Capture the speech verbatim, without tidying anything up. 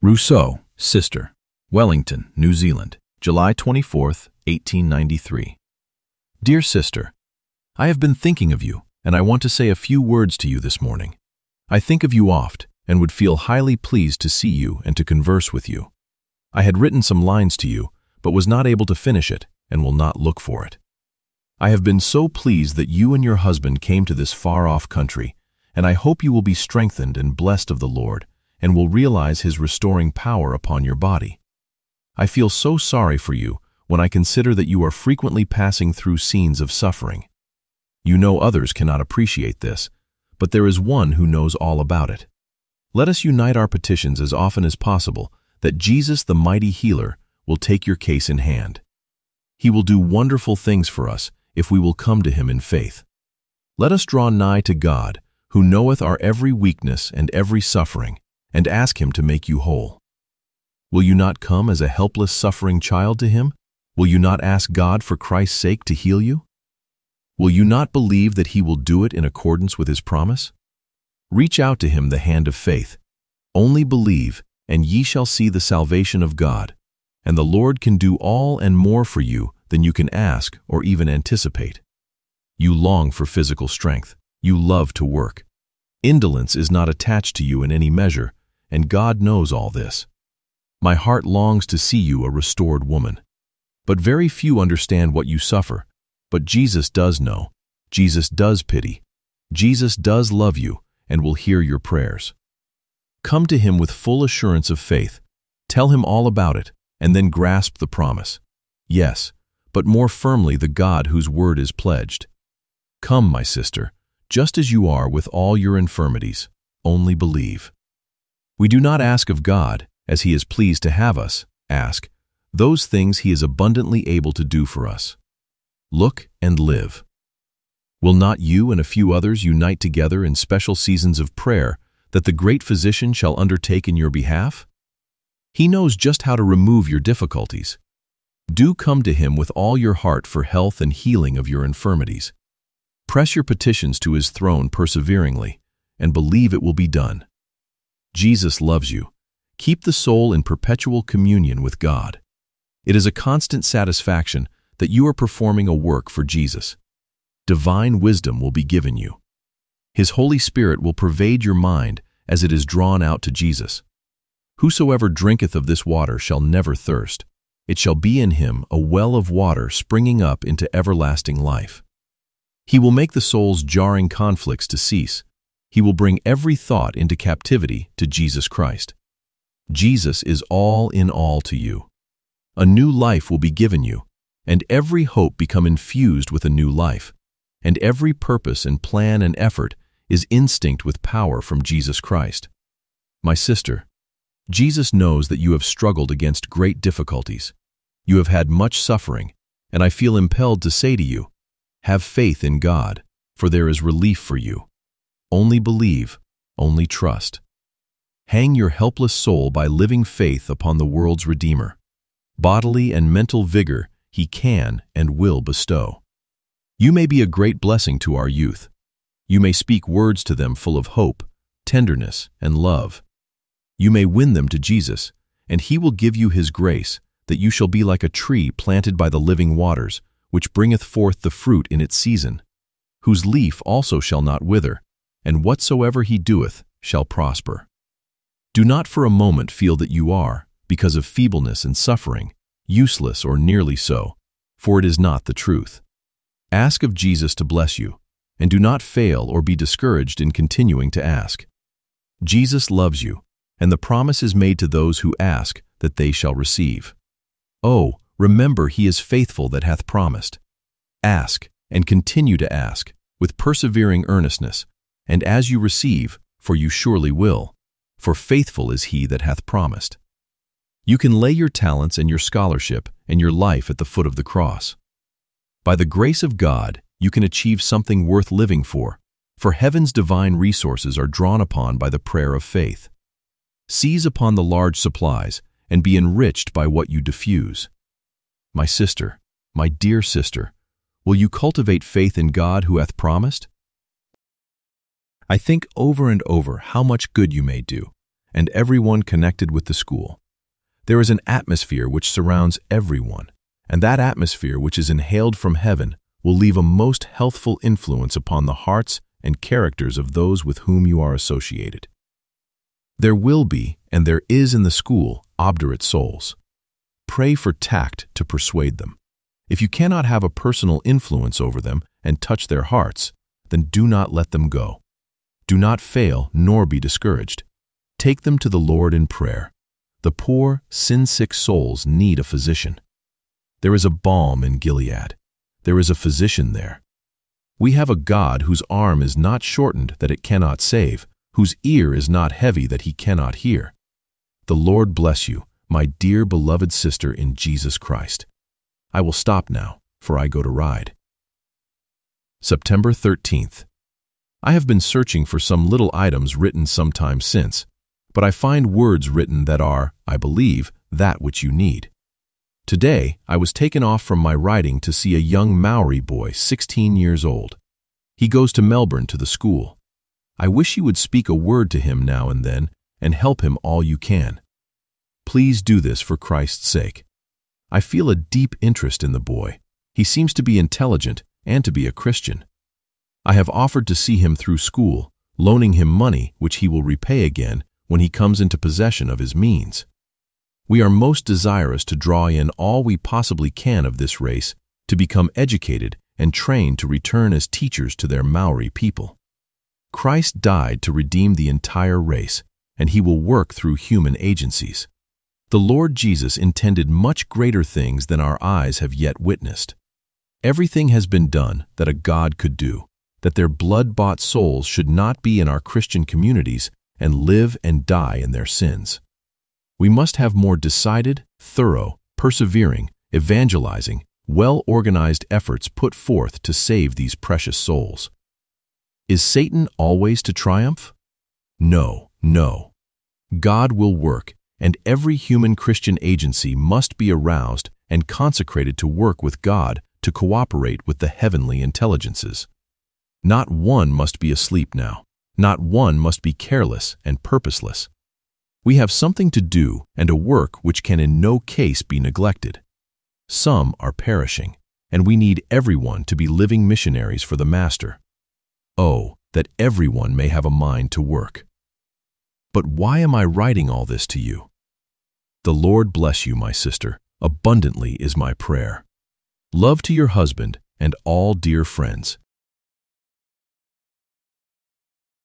Rousseau, Sister, Wellington, New Zealand, July twenty-fourth, eighteen ninety-three. Dear Sister, I have been thinking of you, and I want to say a few words to you this morning. I think of you oft, and would feel highly pleased to see you and to converse with you. I had written some lines to you, but was not able to finish it, and will not look for it. I have been so pleased that you and your husband came to this far-off country, and I hope you will be strengthened and blessed of the Lord, and will realize His restoring power upon your body. I feel so sorry for you when I consider that you are frequently passing through scenes of suffering. You know others cannot appreciate this, but there is one who knows all about it. Let us unite our petitions as often as possible that Jesus, the mighty healer, will take your case in hand. He will do wonderful things for us if we will come to Him in faith. Let us draw nigh to God, who knoweth our every weakness and every suffering, and ask Him to make you whole. Will you not come as a helpless, suffering child to Him? Will you not ask God for Christ's sake to heal you? Will you not believe that He will do it in accordance with His promise? Reach out to Him the hand of faith. Only believe, and ye shall see the salvation of God, and the Lord can do all and more for you than you can ask or even anticipate. You long for physical strength. You love to work. Indolence is not attached to you in any measure, and God knows all this. My heart longs to see you a restored woman. But very few understand what you suffer. But Jesus does know. Jesus does pity. Jesus does love you and will hear your prayers. Come to Him with full assurance of faith. Tell Him all about it, and then grasp the promise. Yes, but more firmly the God whose word is pledged. Come, my sister, just as you are with all your infirmities. Only believe. We do not ask of God, as He is pleased to have us ask, those things He is abundantly able to do for us. Look and live. Will not you and a few others unite together in special seasons of prayer that the great Physician shall undertake in your behalf? He knows just how to remove your difficulties. Do come to Him with all your heart for health and healing of your infirmities. Press your petitions to His throne perseveringly, and believe it will be done. Jesus loves you. Keep the soul in perpetual communion with God. It is a constant satisfaction that you are performing a work for Jesus. Divine wisdom will be given you. His Holy Spirit will pervade your mind as it is drawn out to Jesus. Whosoever drinketh of this water shall never thirst. It shall be in him a well of water springing up into everlasting life. He will make the soul's jarring conflicts to cease. He will bring every thought into captivity to Jesus Christ. Jesus is all in all to you. A new life will be given you, and every hope become infused with a new life, and every purpose and plan and effort is instinct with power from Jesus Christ. My sister, Jesus knows that you have struggled against great difficulties. You have had much suffering, and I feel impelled to say to you, have faith in God, for there is relief for you. Only believe, only trust. Hang your helpless soul by living faith upon the world's Redeemer. Bodily and mental vigor He can and will bestow. You may be a great blessing to our youth. You may speak words to them full of hope, tenderness, and love. You may win them to Jesus, and He will give you His grace, that you shall be like a tree planted by the living waters, which bringeth forth the fruit in its season, whose leaf also shall not wither, and whatsoever He doeth shall prosper. Do not for a moment feel that you are, because of feebleness and suffering, useless or nearly so, for it is not the truth. Ask of Jesus to bless you, and do not fail or be discouraged in continuing to ask. Jesus loves you, and the promise is made to those who ask that they shall receive. Oh, remember He is faithful that hath promised. Ask, and continue to ask, with persevering earnestness, and as you receive, for you surely will, for faithful is He that hath promised. You can lay your talents and your scholarship and your life at the foot of the cross. By the grace of God, you can achieve something worth living for, for heaven's divine resources are drawn upon by the prayer of faith. Seize upon the large supplies and be enriched by what you diffuse. My sister, my dear sister, will you cultivate faith in God who hath promised? I think over and over how much good you may do, and everyone connected with the school. There is an atmosphere which surrounds everyone, and that atmosphere which is inhaled from heaven will leave a most healthful influence upon the hearts and characters of those with whom you are associated. There will be, and there is in the school, obdurate souls. Pray for tact to persuade them. If you cannot have a personal influence over them and touch their hearts, then do not let them go. Do not fail nor be discouraged. Take them to the Lord in prayer. The poor, sin-sick souls need a physician. There is a balm in Gilead. There is a physician there. We have a God whose arm is not shortened that it cannot save, whose ear is not heavy that he cannot hear. The Lord bless you, my dear beloved sister in Jesus Christ. I will stop now, for I go to ride. September thirteenth. I have been searching for some little items written some time since, but I find words written that are, I believe, that which you need. Today, I was taken off from my writing to see a young Maori boy, sixteen years old. He goes to Melbourne to the school. I wish you would speak a word to him now and then and help him all you can. Please do this for Christ's sake. I feel a deep interest in the boy. He seems to be intelligent and to be a Christian. I have offered to see him through school, loaning him money which he will repay again when he comes into possession of his means. We are most desirous to draw in all we possibly can of this race to become educated and trained to return as teachers to their Maori people. Christ died to redeem the entire race, and he will work through human agencies. The Lord Jesus intended much greater things than our eyes have yet witnessed. Everything has been done that a God could do, that their blood-bought souls should not be in our Christian communities and live and die in their sins. We must have more decided, thorough, persevering, evangelizing, well-organized efforts put forth to save these precious souls. Is Satan always to triumph? No, no. God will work, and every human Christian agency must be aroused and consecrated to work with God to cooperate with the heavenly intelligences. Not one must be asleep now. Not one must be careless and purposeless. We have something to do and a work which can in no case be neglected. Some are perishing, and we need everyone to be living missionaries for the Master. Oh, that everyone may have a mind to work. But why am I writing all this to you? The Lord bless you, my sister. Abundantly is my prayer. Love to your husband and all dear friends.